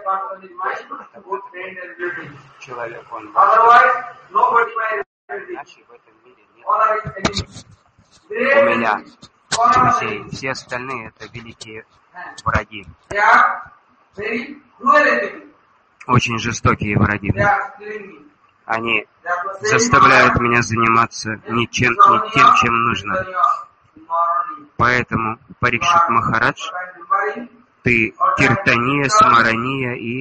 Человек, он иначе в этом мире нет. У меня друзей, все остальные это великие враги. Очень жестокие враги. Они заставляют меня заниматься не тем, чем нужно. Поэтому, Парикшит Махарадж, ты Киртания, Смарания и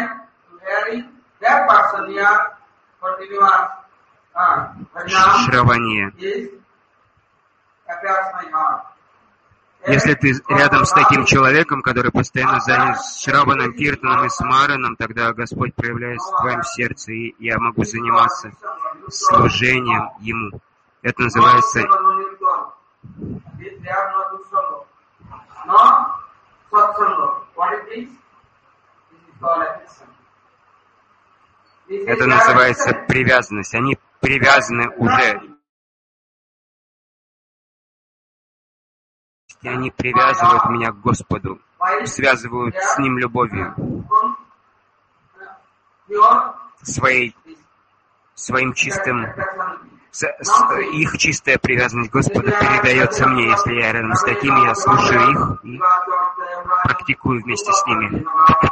Шравания. Если ты рядом с таким человеком, который постоянно занят Шраваном, Киртаном и Смараном, тогда Господь проявляется в твоем сердце, и я могу заниматься служением Ему. Это называется привязанность. Они привязаны уже. И они привязывают меня к Господу, связывают с Ним любовью. Своим чистым, их чистая привязанность к Господу передается мне. Если я рядом с такими, я слушаю их и практикую вместе с ними.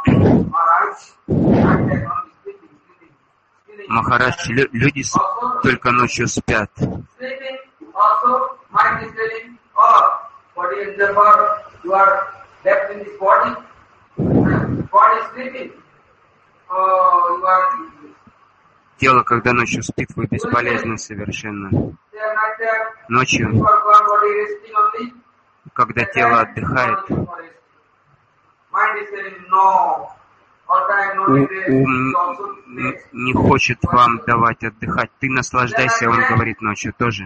Махарадж, люди только ночью спят. Тело, когда ночью спит, вы бесполезны совершенно. Ночью, когда тело отдыхает, ум не хочет вам давать отдыхать. Ты наслаждайся, он говорит ночью тоже.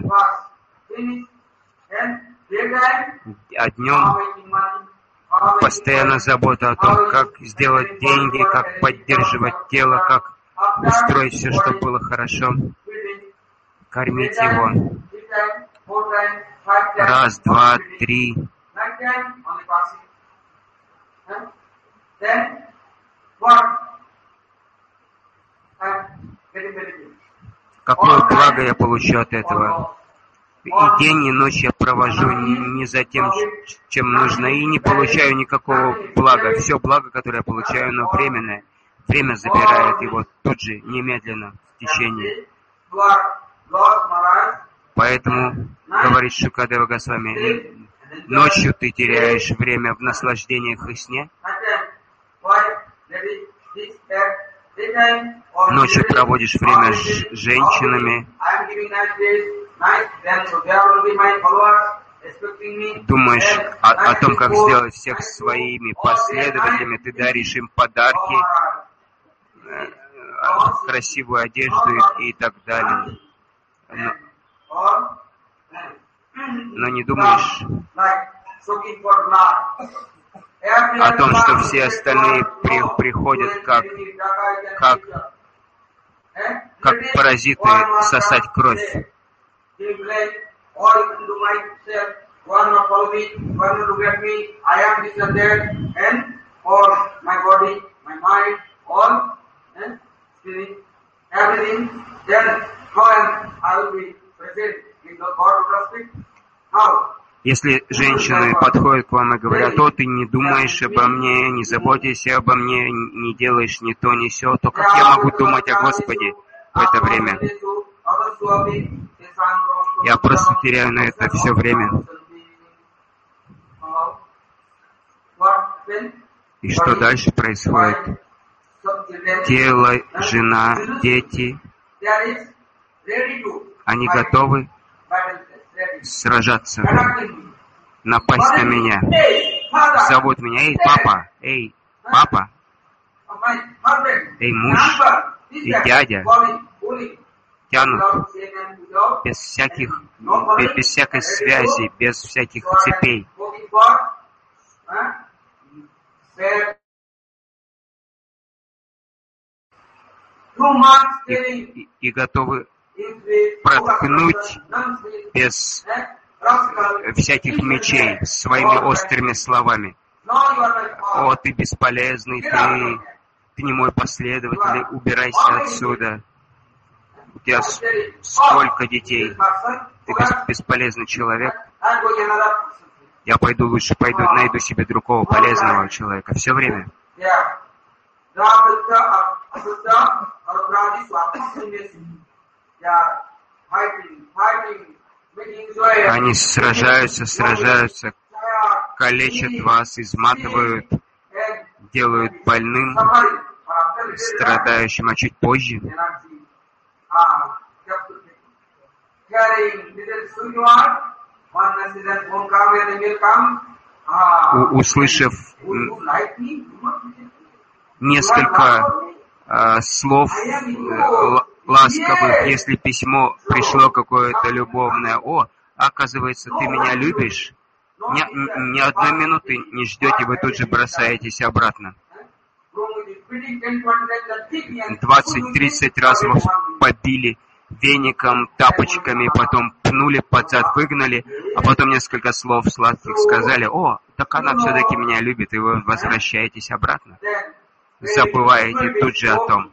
А днем постоянно забота о том, как сделать деньги, как поддерживать тело, как устроить все, чтобы было хорошо, кормить его. Раз, два, три. Какое благо я получу от этого? И день, и ночь я провожу не за тем, чем нужно, и не получаю никакого блага. Все благо, которое я получаю, оно временное. Время забирает его тут же, немедленно, в течение. Поэтому, говорит Шукадева Госвами, ночью ты теряешь время в наслаждениях и сне. Ночью проводишь время с женщинами. Думаешь о том, как сделать всех своими последователями, ты даришь им подарки, красивую одежду и так далее. Но не думаешь о том, что все остальные приходят как паразиты сосать кровь. Если женщины подходят к вам и говорят: «О, ты не думаешь обо мне, не заботишься обо мне, не делаешь ни то, ни сё», то как я могу думать о Господе в это время? Я просто теряю на это все время. И что дальше происходит? Тело, жена, дети, они готовы сражаться, напасть на меня. Зовут меня: «Эй, папа! Эй, папа! Эй, муж! И дядя!» Тянут без всякой связи, без всяких цепей. И готовы проткнуть без всяких мечей своими острыми словами. «О, ты бесполезный, ты не мой последователь, убирайся отсюда. У тебя столько детей, ты бесполезный человек. Я лучше пойду, найду себе другого полезного человека. Все время. Они сражаются, калечат вас, изматывают, делают больным, страдающим, а чуть позже, услышав несколько слов ласковых, если письмо пришло какое-то любовное, оказывается, ты меня любишь, ни одной минуты не ждете, вы тут же бросаетесь обратно. 20-30 раз вас побили веником, тапочками, потом пнули под зад, выгнали, а потом несколько слов сладких сказали, так она все-таки меня любит, и вы возвращаетесь обратно. Забываете тут же о том.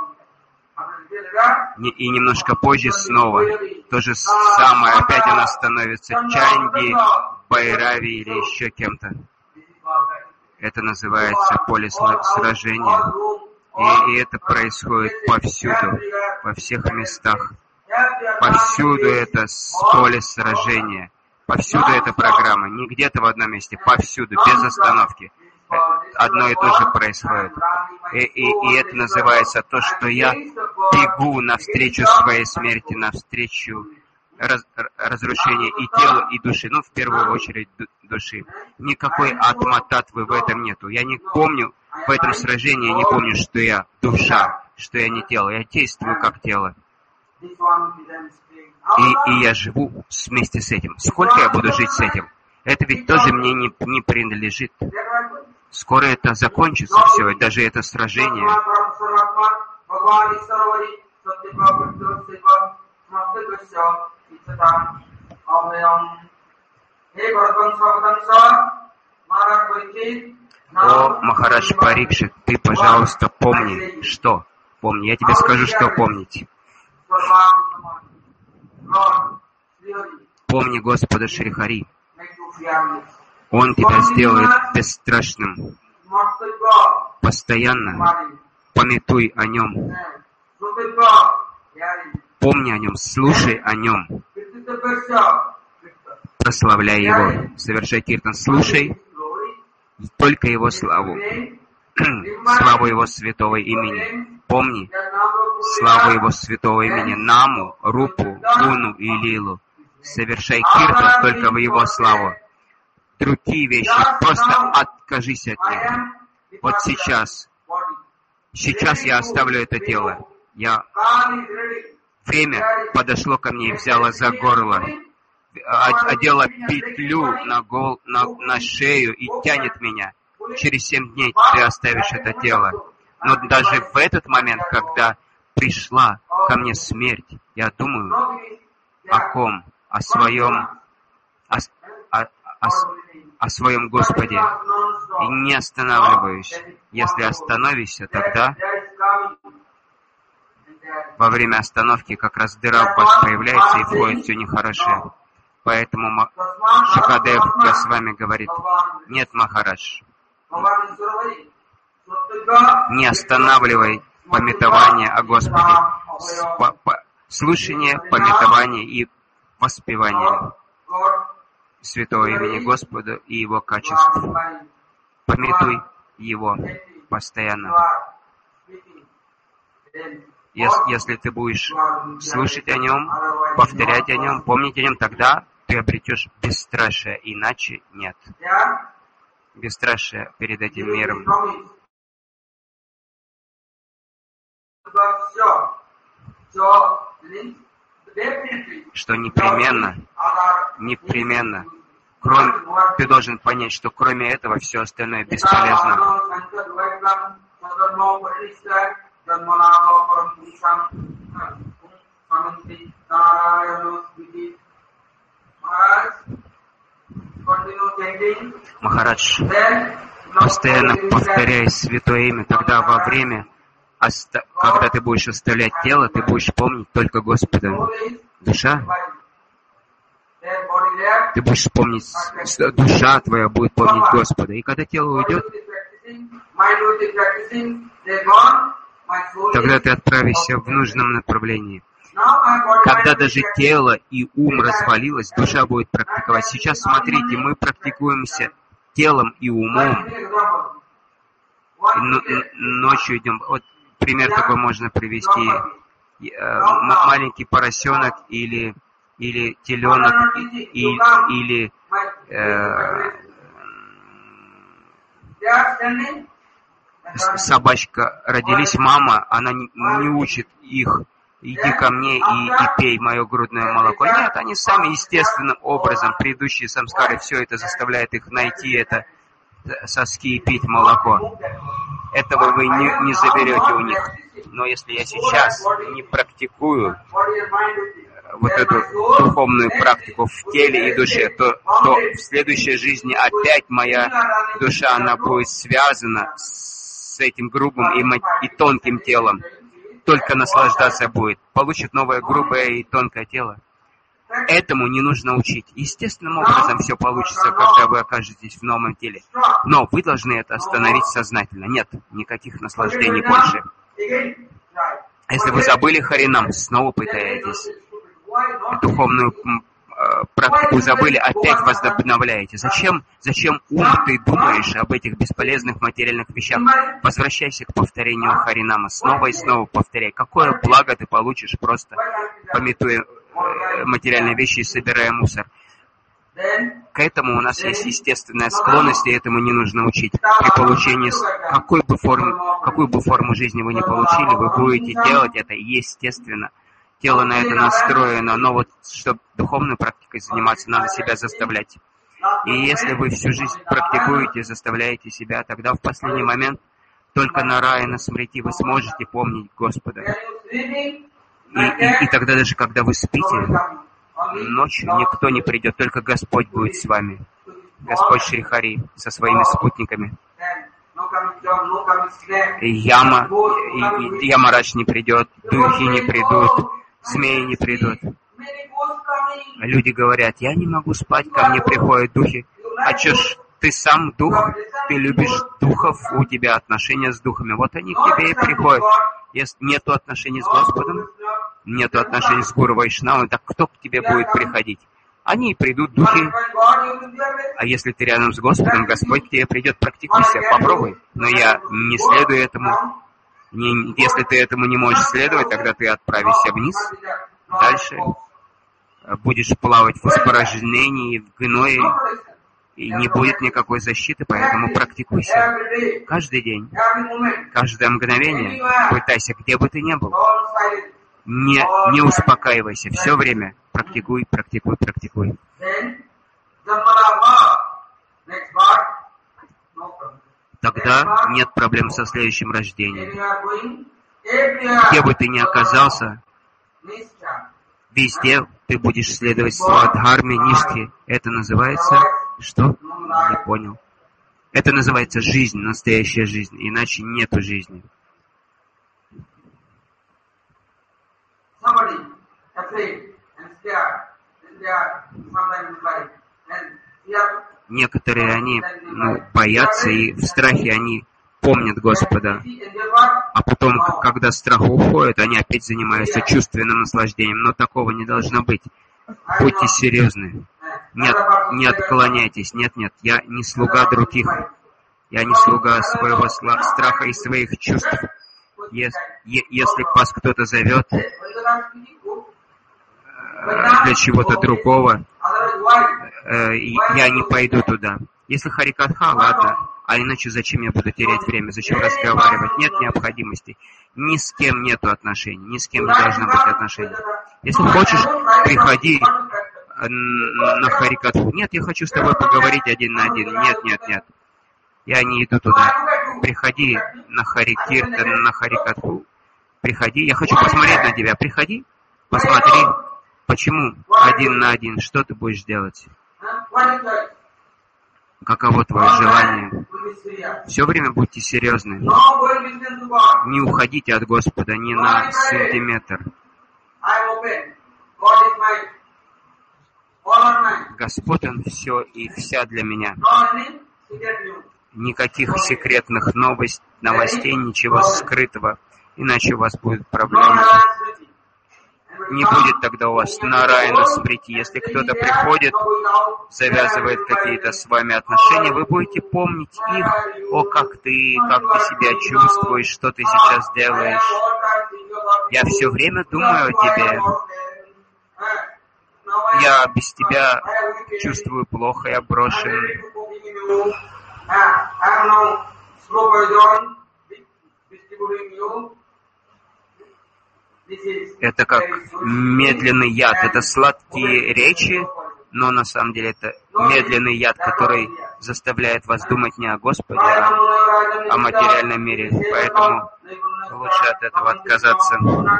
И немножко позже снова то же самое, опять она становится Чанди, Байрави или еще кем-то. Это называется поле сражения. И это происходит повсюду, во всех местах. Повсюду это поле сражения. Повсюду эта программа. Не где-то в одном месте, повсюду, без остановки. Одно и то же происходит. И это называется то, что я бегу навстречу своей смерти, навстречу разрушению и тела, и души. В первую очередь души. Никакой атма-татвы в этом нету. Я не помню, в этом сражении я не помню, что я душа, что я не тело. Я действую как тело. И я живу вместе с этим. Сколько я буду жить с этим? Это ведь тоже мне не принадлежит. Скоро это закончится все, даже это сражение. О, Махарадж Парикшит, ты, пожалуйста, помни, что? Помни, я тебе скажу, что помнить. Помни Господа Шри Хари. Он тебя сделает бесстрашным. Постоянно памятуй о нем. Помни о нем, слушай о нем. Прославляй его. Совершай киртан. Слушай только его славу. Славу его святого имени. Помни славу его святого имени. Наму, Рупу, Гуну и Лилу. Совершай киртан только в его славу. Другие вещи, просто откажись от них. Вот сейчас я оставлю это тело. Время подошло ко мне и взяло за горло, одела петлю на шею и тянет меня. Через 7 дней ты оставишь это тело. Но даже в этот момент, когда пришла ко мне смерть, я думаю о ком? О своем Господе. И не останавливаюсь. Если остановишься, тогда во время остановки как раз дыра в вас появляется и входит все нехорошее. Поэтому Шукадев с вами говорит: нет, Махарадж, не останавливай памятование о Господе, слушание, памятование и воспевание святого имени Господа и Его качеств. Памятуй Его постоянно. Если ты будешь слушать о Нем, повторять о Нем, помнить о Нем, тогда ты обретешь бесстрашие, иначе нет. Бесстрашие перед этим миром. Что непременно, ты должен понять, что кроме этого все остальное бесполезно. Махарадж постоянно повторяй святое имя, тогда во время, когда ты будешь оставлять тело, ты будешь помнить только Господа. Душа, ты будешь помнить, душа твоя будет помнить Господа. И когда тело уйдет, тогда ты отправишься в нужном направлении. Когда даже тело и ум развалилось, душа будет практиковать. Сейчас смотрите, мы практикуемся телом и умом. Ночью идем. Вот пример такой можно привести. Маленький поросенок или теленок, или собачка родились, мама, она не учит их: иди ко мне и пей мое грудное молоко. Нет, они сами естественным образом, предыдущие самскары, все это заставляет их найти это соски и пить молоко. Этого вы не заберете у них. Но если я сейчас не практикую вот эту духовную практику в теле и душе, то в следующей жизни опять моя душа, она будет связана с этим грубым и тонким телом. Только наслаждаться будет. Получит новое грубое и тонкое тело. Этому не нужно учить. Естественным образом все получится, когда вы окажетесь в новом теле. Но вы должны это остановить сознательно. Нет, никаких наслаждений больше. Если вы забыли Харинам, снова пытаетесь. Духовную практику забыли, опять возобновляете. Зачем ум ты думаешь об этих бесполезных материальных вещах? Возвращайся к повторению Харинама. Снова и снова повторяй. Какое благо ты получишь, просто памятуя материальные вещи и собирая мусор. К этому у нас есть естественная склонность, и этому не нужно учить. При получении какую бы форму жизни вы ни получили, вы будете делать это естественно. Тело на это настроено, но вот чтобы духовной практикой заниматься, надо себя заставлять. И если вы всю жизнь практикуете, заставляете себя, тогда в последний момент только на рае, на смрити вы сможете помнить Господа. И тогда даже когда вы спите, ночью никто не придет, только Господь будет с вами. Господь Шри Хари со своими спутниками. Ямарадж не придет, духи не придут, змеи не придут. Люди говорят: я не могу спать, ко мне приходят духи. А чё ж, ты сам дух, ты любишь духов, у тебя отношения с духами. Вот они к тебе и приходят. Если нету отношений с Господом, нету отношений с Гуру Вайшнавой, так кто к тебе будет приходить? Они придут, духи. А если ты рядом с Господом, Господь к тебе придет. Практикуйся, попробуй. Но я не следую этому. Если ты этому не можешь следовать, тогда ты отправишься вниз. Дальше будешь плавать в испражнении, в гное, и не будет никакой защиты, поэтому практикуйся. Каждый день, каждое мгновение пытайся, где бы ты ни был. Не успокаивайся, все время практикуй, практикуй, практикуй. Тогда нет проблем со следующим рождением. Где бы ты ни оказался, везде ты будешь следовать Свадхарме, Ништхе. Это называется... Что? Не понял. Это называется жизнь, настоящая жизнь. Иначе нету жизни. Некоторые они боятся, и в страхе они помнят Господа. А потом, когда страх уходит, они опять занимаются чувственным наслаждением. Но такого не должно быть. Будьте серьезны. Нет, не отклоняйтесь. Нет, я не слуга других. Я не слуга своего страха и своих чувств. Если вас кто-то зовет для чего-то другого, я не пойду туда. Если Харикатха, ладно. А иначе зачем я буду терять время? Зачем разговаривать? Нет необходимости. Ни с кем нету отношений. Ни с кем не должно быть отношений. Если хочешь, приходи на Харикатху. Нет, я хочу с тобой поговорить один на один. Нет. Я не иду туда. Приходи на Харикиртан, на Харикатху. Приходи. Я хочу посмотреть на тебя. Приходи. Посмотри. Почему один на один? Что ты будешь делать? каково твое желание. Все время будьте серьезны. Не уходите от Господа ни на сантиметр. Господь, Он все и вся для меня. Никаких секретных новостей, ничего скрытого, иначе у вас будут проблемы. Не будет тогда у вас Нараяна Смрити. Если кто-то приходит, завязывает какие-то с вами отношения, вы будете помнить их. О, как ты себя чувствуешь, что ты сейчас делаешь. Я все время думаю о тебе. Я без тебя чувствую плохо, я брошен. Это как медленный яд. Это сладкие речи, но на самом деле это медленный яд, который заставляет вас думать не о Господе, а о материальном мире. Поэтому лучше от этого отказаться.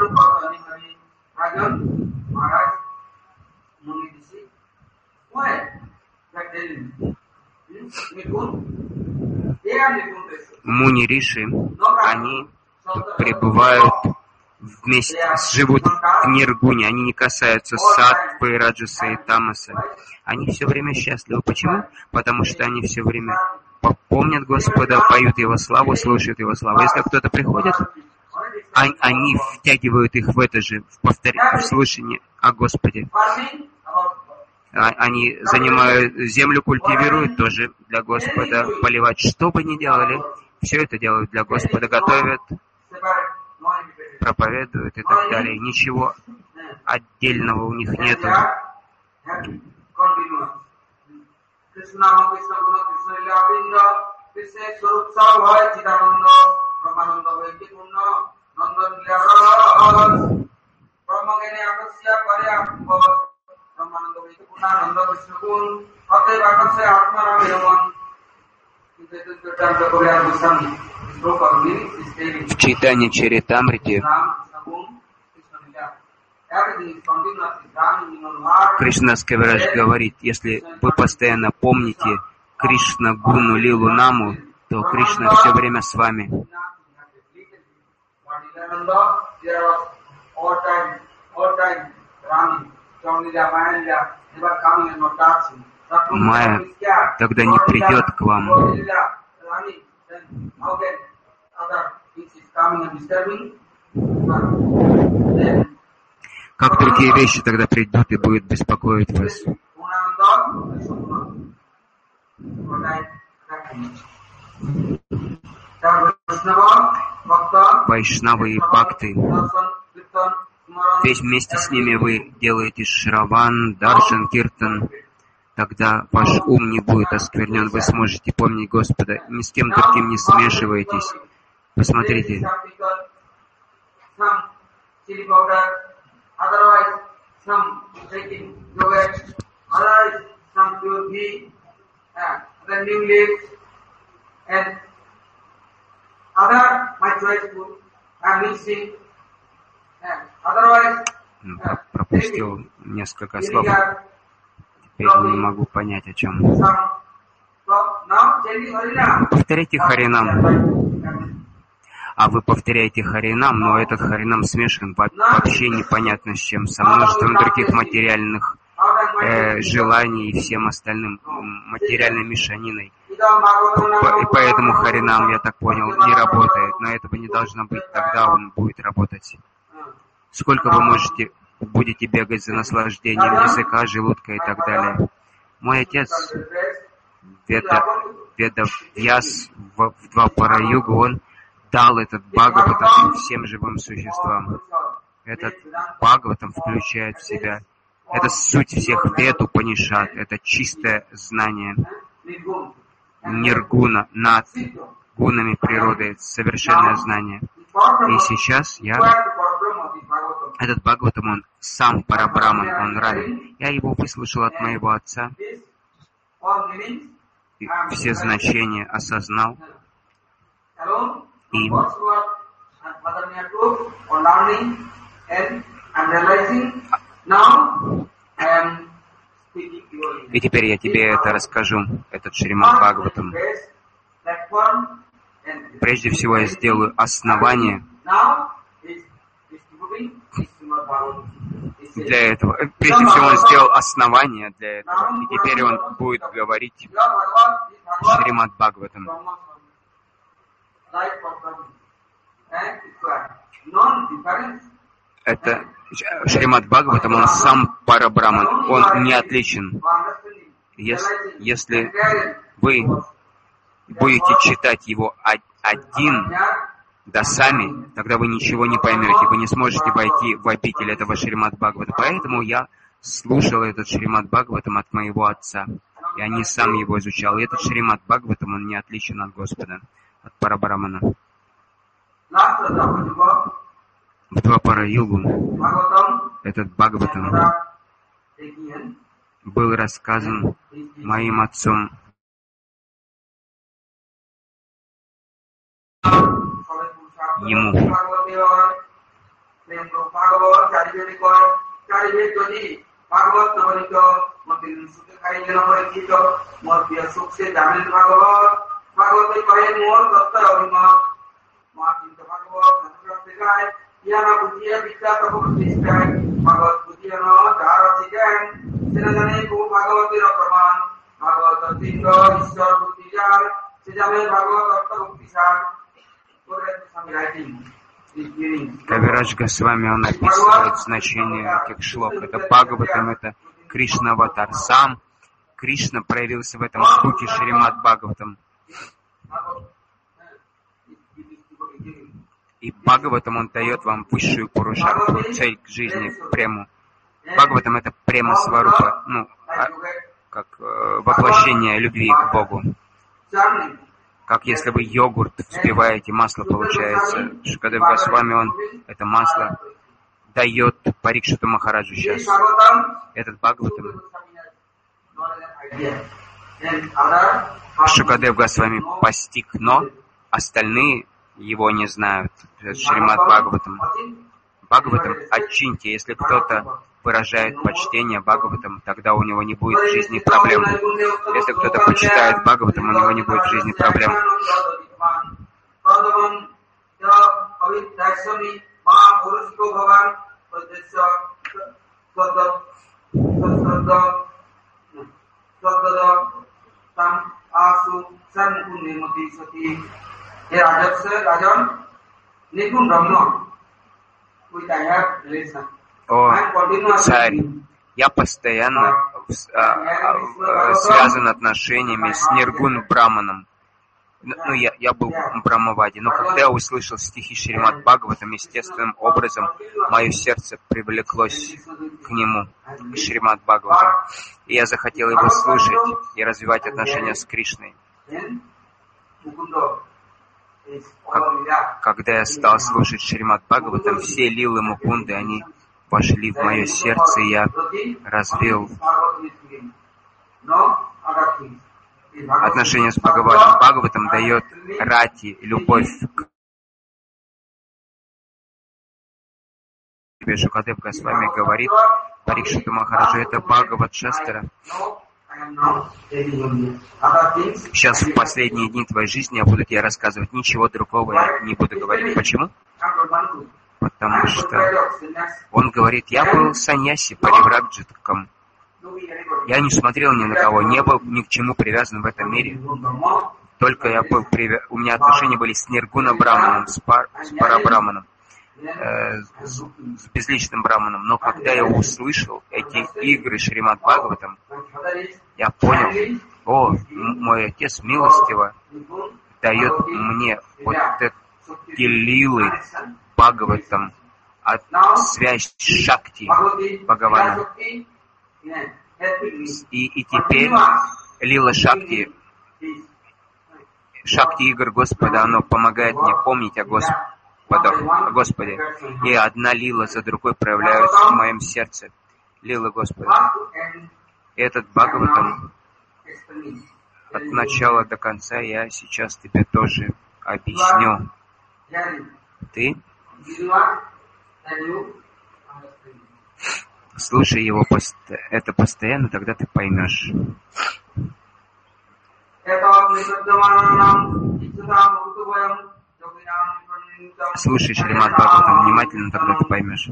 Муни Риши, они пребывают вместе, живут в Ниргуне, они не касаются саттвы, раджаса и тамаса. Они все время счастливы. Почему? Потому что они все время помнят Господа, поют Его славу, слушают Его славу. Если кто-то приходит, они втягивают их в это же, в слушание о Господе. Они занимают землю, культивируют тоже для Господа, поливать, что бы ни делали, все это делают для Господа, готовят, проповедуют и так далее. Ничего отдельного у них нету. В Чайтанья Чаритамрите Кришнадас Кавирадж говорит, если вы постоянно помните Кришна Гуну Лилу Наму, то Кришна все время с вами. Майя тогда не придет к вам. Как другие вещи тогда придут и будут беспокоить вас? Вайшнавы и бхакты, весь вместе с ними вы делаете шраван, даршан, киртан, тогда ваш ум не будет осквернен, вы сможете помнить Господа, ни с кем другим не смешивайтесь. Посмотрите. Пропустил несколько слов. Теперь не могу понять, о чем. Повторяйте Харинам. А вы повторяете Харинам, но этот Харинам смешан вообще непонятно с чем, со множеством других материальных желаний и всем остальным материальной мешаниной. И поэтому Харинам, я так понял, не работает. Но этого не должно быть, тогда он будет работать. Сколько вы будете бегать за наслаждением языка, желудка и так далее. Мой отец, Ведавьяс в Двапара-югу, он дал этот Бхагаватам всем живым существам. Этот Бхагаватам включает в себя, это суть всех вед Упанишад, это чистое знание ниргуна, над гунами природы, совершенное знание. И сейчас этот Бхагаватам, он сам Парабраман, он равен. Я его выслушал от моего отца, и все значения осознал. И И теперь я тебе это расскажу, этот Шримад Бхагаватам. Прежде всего я сделаю основание для этого. Прежде всего он сделал основание для этого. И теперь он будет говорить Шримад Бхагаватам. Это Шримад Бхагаватам, он сам Парабраман, он не отличен. Если вы будете читать его один, да сами, тогда вы ничего не поймете, вы не сможете войти в обитель этого Шримад Бхагаватам. Поэтому я слушал этот Шримад Бхагаватам от моего отца. Я не сам его изучал. И этот Шримад Бхагаватам, он не отличен от Господа, от Парабрамана. В Двапара-югу этот Бхагаватам был рассказан моим отцом ему. Кавирадж Госвами, он описывает значение этих шлок. Это Бхагаватам, это Кришна аватар. Сам Кришна проявился в этом звуке Шримад Бхагаватам. И Бхагаватам, он дает вам высшую пурушартху, цель к жизни, прему. Бхагаватам — это према сварупа, как воплощение любви к Богу. Как если вы йогурт взбиваете, масло получается. Шукадев Госвами, он это масло дает Парикшиту Махараджу сейчас. Этот Бхагаватам Шукадев Госвами постиг, но остальные его не знают. Шримад Бхагаватам. Бхагаватам отчиньте. Если кто-то выражает почтение Бхагаватам, тогда у него не будет в жизни проблем. Если кто-то почитает Бхагаватам, у него не будет в жизни проблем. О, царь, я постоянно связан отношениями с Ниргун Браманом. Я был в Брамаваде, но когда я услышал стихи Шримад Бхагаватам, естественным образом мое сердце привлеклось к нему, к Шримад Бхагаватам. И я захотел его слушать и развивать отношения с Кришной. Когда я стал слушать Шримад Бхагаватам, все лилы Мукунды, они вошли в мое сердце, и я развил отношения с Бхагаватом. Бхагаватам дает рати, любовь к тебе. Шукадев Госвами говорит Парикшиту Махараджу, это Бхагават Шастра. Сейчас в последние дни твоей жизни я буду тебе рассказывать, ничего другого я не буду говорить. Почему? Потому что он говорит, я был саньяси, паривраджитком. Я не смотрел ни на кого, не был ни к чему привязан в этом мире. Только я был у меня отношения были с Ниргуна Браманом, с Парабраманом, с безличным Браманом. Но когда я услышал эти игры Шримад Бхагаватам, я понял, мой отец милостиво дает мне вот эти лилы Бхагаватам, связь с Шакти Бхагавана. И теперь лила Шакти игр Господа, оно помогает мне помнить о Господе. И одна лила за другой проявляются в моем сердце. Лила Господа. И этот Бхагаватам от начала до конца я сейчас тебе тоже объясню. Ты Слушай его это постоянно, тогда ты поймешь. Слушай Шримад Бхагаватам внимательно, тогда ты поймешь.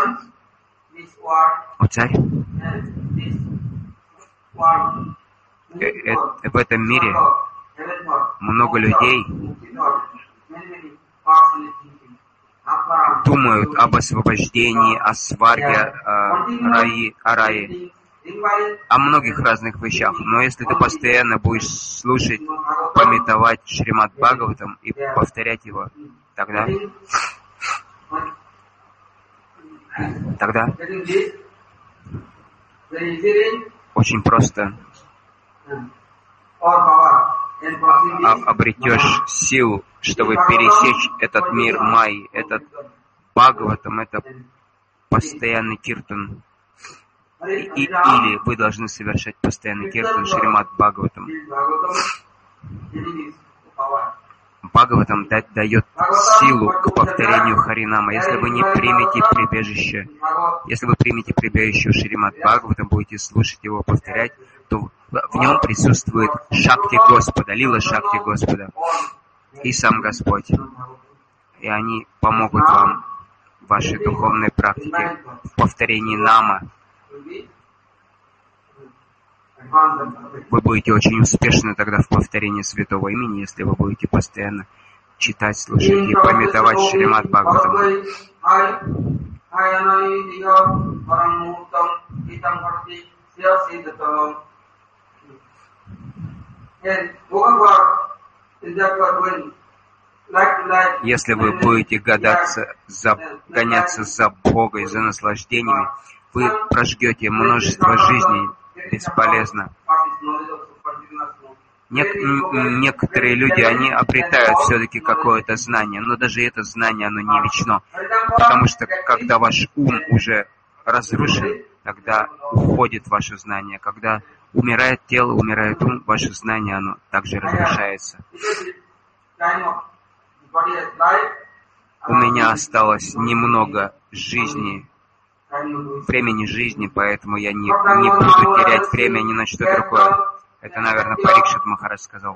О, царь, в этом мире много людей думают об освобождении, о сварге, о рае, о многих разных вещах. Но если ты постоянно будешь слушать, памятовать Шримад Бхагаватам и повторять его, тогда очень просто обретешь силу, чтобы пересечь этот мир Майи, этот Бхагаватам, это постоянный киртан. Или вы должны совершать постоянный киртан Шримад Бхагаватам. Бхагаватам дает силу к повторению Харинама. Если вы не примете прибежище, если вы примете прибежище в Шримад Бхагаватам, будете слушать его, повторять, то в нем присутствует Шакти Господа, Лила Шакти Господа и сам Господь. И они помогут вам в вашей духовной практике, в повторении Нама. Вы будете очень успешны тогда в повторении святого имени, если вы будете постоянно читать, слушать и памятовать Шримад Бхагаватам. Если вы будете гоняться за Богом, за наслаждениями, вы прожгете множество жизней бесполезно. Некоторые люди, они обретают все-таки какое-то знание, но даже это знание, оно не вечно. Потому что когда ваш ум уже разрушен, тогда уходит ваше знание. Когда умирает тело, умирает ум, ваше знание, оно также разрушается. У меня осталось немного времени жизни, поэтому я не буду терять время ни на что другое. Это, наверное, Парикшит Махарадж сказал.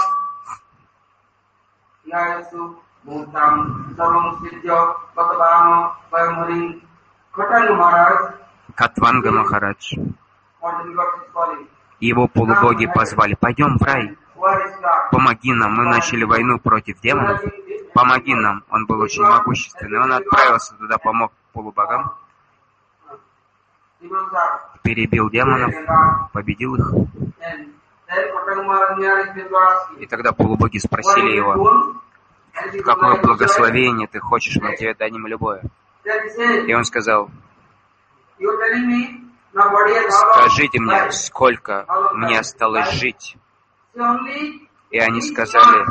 Катванга Махарадж. Его полубоги позвали: пойдем в рай, помоги нам, мы начали войну против демонов, помоги нам. Он был очень могущественный, он отправился туда, помог полубогам, перебил демонов, победил их. И тогда полубоги спросили его: какое благословение ты хочешь, мы тебе дадим любое. И он сказал: скажите мне, сколько мне осталось жить. И они сказали: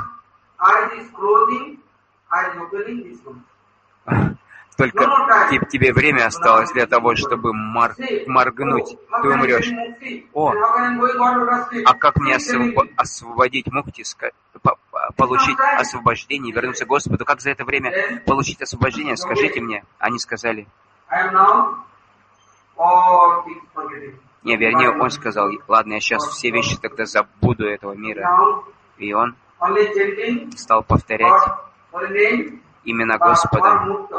только тебе время осталось для того, чтобы моргнуть, ты умрешь. О, а как мне освободить мукти, получить освобождение, вернуться к Господу? Как за это время получить освобождение? Скажите мне. Они сказали. Не, вернее, он сказал: ладно, я сейчас все вещи тогда забуду этого мира. И он стал повторять имена Господа.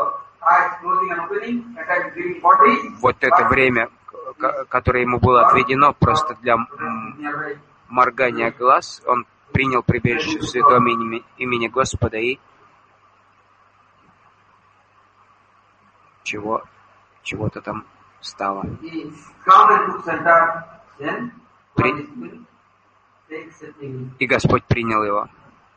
Вот это время, которое ему было отведено просто для моргания глаз, он принял прибежище в святом имени Господа и чего-то там стало. И Господь принял его.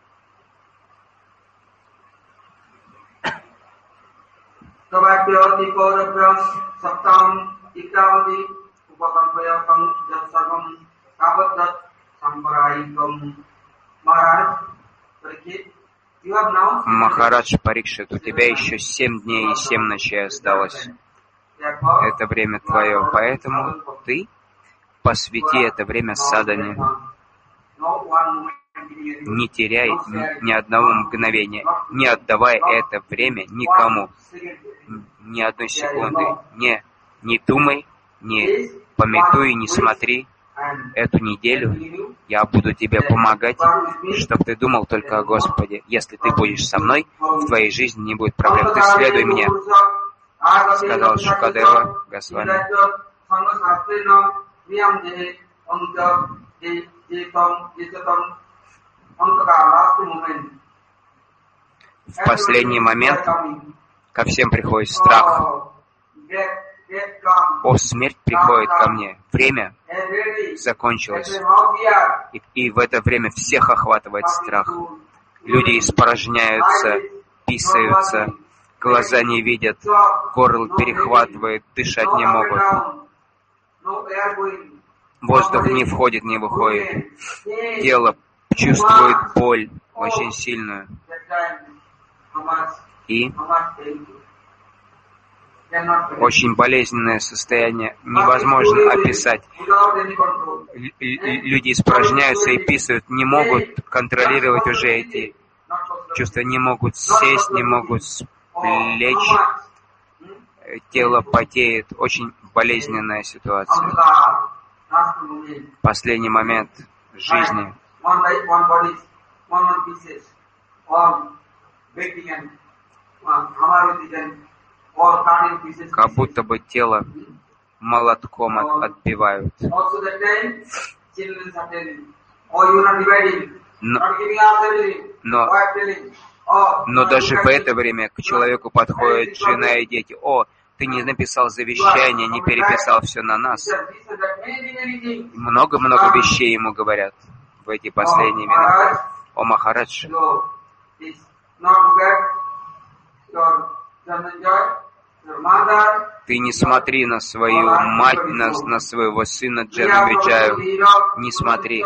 Махарадж Парикшит, у тебя еще 7 дней и 7 ночей осталось. Это время твое, поэтому ты посвяти это время садхане. Не теряй ни одного мгновения, не отдавай это время никому, ни одной секунды. Не думай Не памятуй, не смотри. Эту неделю я буду тебе помогать, чтобы ты думал только о Господе. Если ты будешь со мной, в твоей жизни не будет проблем. Ты следуй мне, сказал Шукадева Госвами. В последний момент ко всем приходит страх. О, смерть приходит ко мне. Время закончилось. И в это время всех охватывает страх. Люди испорожняются, писаются, глаза не видят, горло перехватывает, дышать не могут. Воздух не входит, не выходит. Тело чувствует боль очень сильную. И очень болезненное состояние, невозможно описать. Люди испражняются и писают, не могут контролировать уже эти чувства, не могут сесть, не могут лечь, тело потеет, очень болезненная ситуация. Последний момент жизни. Как будто бы тело молотком отбивают. Но даже в это время к человеку подходят жена и дети. О, ты не написал завещание, не переписал все на нас. Много-много вещей ему говорят в эти последние минуты. О, Махарадж, ты не смотри на свою мать, на своего сына Джанавиджаю. Не смотри.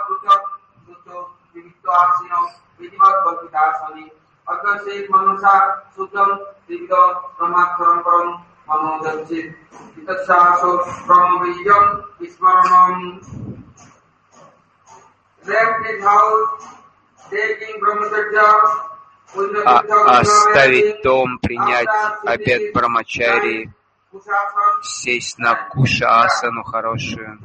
Оставить дом, принять обет Брамачари, сесть на куша-асану хорошую.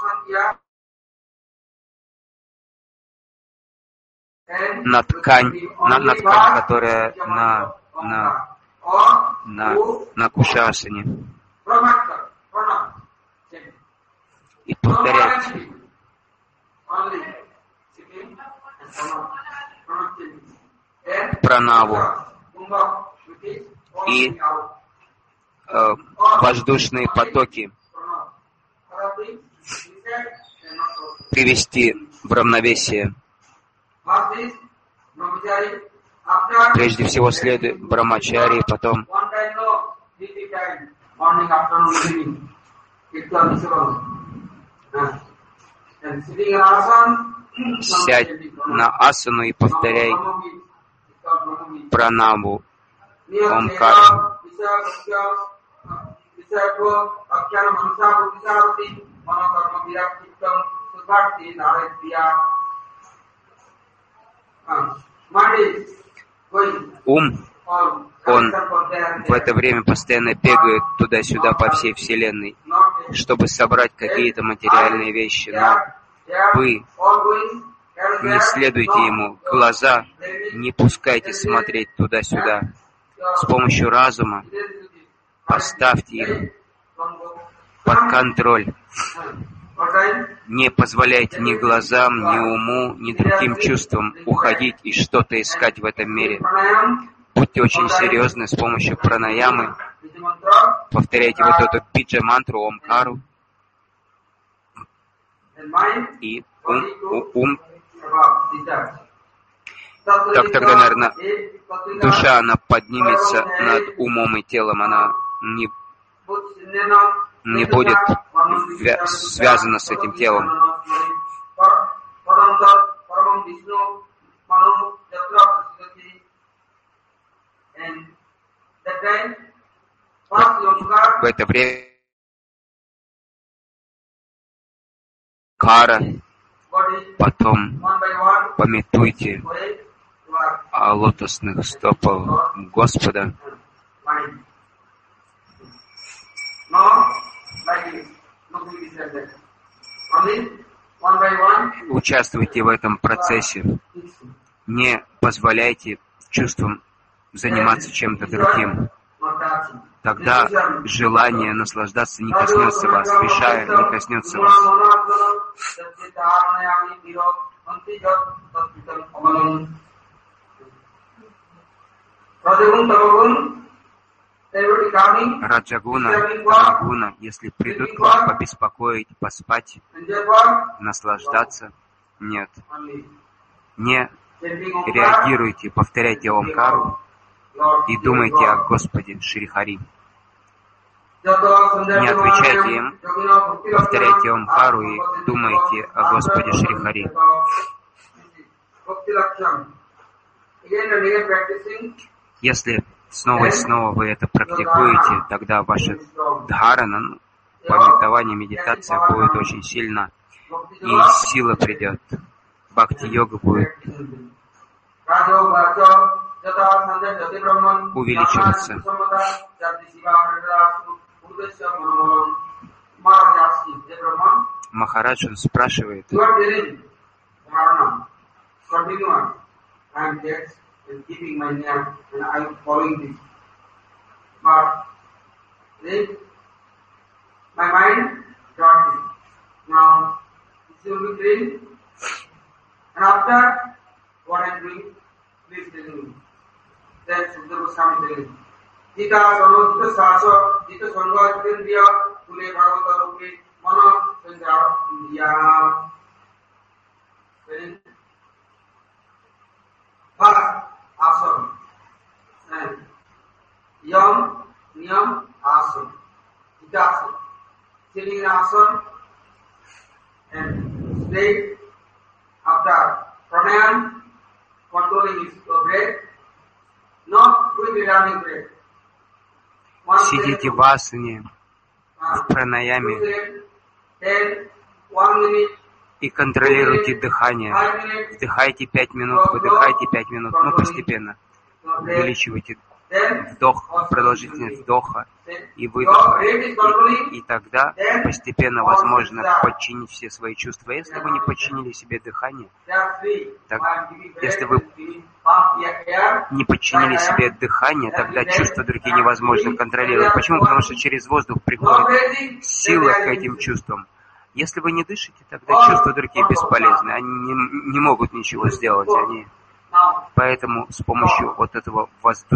На ткань, которая на куша-асане. И повторять. Пранаву и воздушные потоки привести в равновесие. Прежде всего следует Брамачари, потом сядь на асану и повторяй пранаву, Омкар. Ум, он в это время постоянно бегает туда-сюда по всей Вселенной, чтобы собрать какие-то материальные вещи, но вы не следуйте ему, глаза не пускайте смотреть туда-сюда. С помощью разума поставьте их под контроль. Не позволяйте ни глазам, ни уму, ни другим чувствам уходить и что-то искать в этом мире. Будьте очень серьезны с помощью пранаямы. Повторяйте вот эту биджа-мантру Омкару. И ум. Так тогда, наверное, душа, она поднимется над умом и телом, она не будет связана с этим телом. В это время кара, потом памятуйте о лотосных стопах Господа. Участвуйте в этом процессе. Не позволяйте чувствам заниматься чем-то другим. Тогда желание наслаждаться не коснется вас, Вишая не коснется вас. Раджагуна, Тамагуна, если придут к вам побеспокоить, поспать, наслаждаться, нет. Не реагируйте, повторяйте Омкару и думайте о Господе Шри Хари. Не отвечайте им, повторяйте Омкару и думайте о Господе Шри Хари. Если снова и снова вы это практикуете, тогда ваша дхарана, памятование, медитация будет очень сильна, и сила придет. Бхакти-йога будет увеличиваться. Махарадж спрашивает, keeping my name and I am following this. But then my mind got it. Now it will be clean. And after what I am doing, please tell me. Then Sukadeva Goswami telling. Jita Sanodita Sasa, Jita Sangha Indriya, Kule Bhagavata Rupe, Mana Sanjara India. But asana and yam, niyam, asana, hitasana, sitting in asana and straight after pranayam, controlling his breath, not quickly running breath. Сидите в асане, в пранаяме, 1 minute, и контролируйте дыхание. Вдыхайте 5 минут, выдыхайте 5 минут, но постепенно. Увеличивайте вдох, продолжительность вдоха и выдоха. И тогда постепенно возможно подчинить все свои чувства. Если вы не подчинили себе дыхание, если вы не подчинили себе дыхание, тогда чувства другие невозможно контролировать. Почему? Потому что через воздух приходит сила к этим чувствам. Если вы не дышите, тогда чувства другие бесполезны. Они не могут ничего сделать. Поэтому с помощью вот этого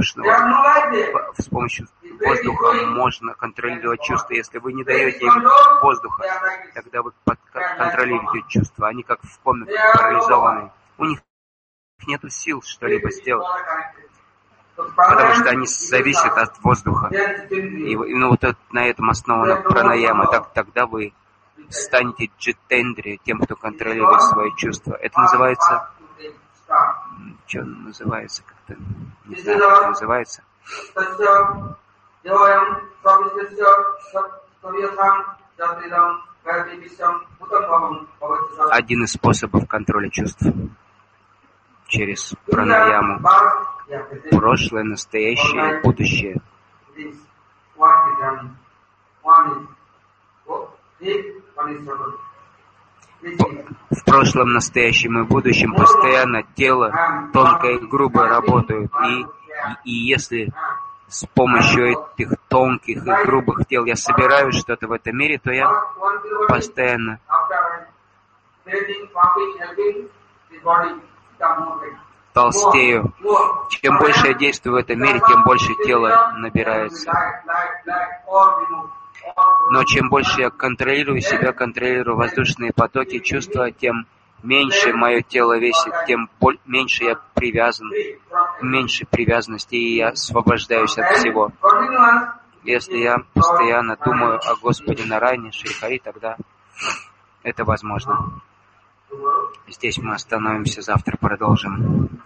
с помощью воздуха можно контролировать чувства. Если вы не даете им воздуха, тогда вы контролируете чувства. Они как в комнате парализованные. У них нет сил что-либо сделать. Потому что они зависят от воздуха. И вот на этом основана пранаяма. Тогда вы станете джитендри, тем, кто контролирует свои чувства. Это называется... Что называется как-то? Не знаю, как это называется. Один из способов контроля чувств. Через пранаяму. Прошлое, настоящее, будущее. В прошлом, настоящем и будущем постоянно тело тонкое и грубое работают. И если с помощью этих тонких и грубых тел я собираю что-то в этом мире, то я постоянно толстею. Чем больше я действую в этом мире, тем больше тела набирается. Но чем больше я контролирую себя, контролирую воздушные потоки, чувства, тем меньше мое тело весит, тем меньше я привязан, меньше привязанности, и я освобождаюсь от всего. Если я постоянно думаю о Господе Нарайне, Шри Хари, тогда это возможно. Здесь мы остановимся, завтра продолжим.